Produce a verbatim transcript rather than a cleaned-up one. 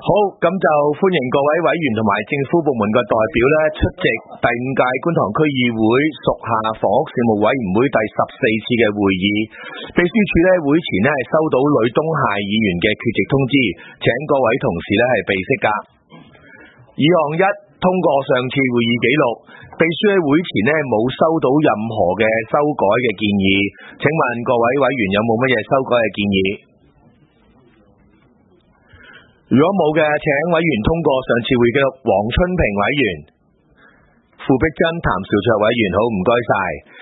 好，咁就歡迎各位委員同埋政府部門嘅代表咧出席第五屆觀塘區議會屬下房屋事務委員會第十四次嘅會議。秘書處咧會前咧係收到呂東械議員嘅缺席通知，請各位同事咧係備悉噶。議項一，通過上次會議記錄，秘書喺會前咧冇收到任何嘅修改嘅建議，請問各位委員有冇乜嘢修改嘅建議？如果冇嘅，請委員通過上次會記錄。黃春平委員、傅碧珍、譚兆卓委員，好，唔該晒。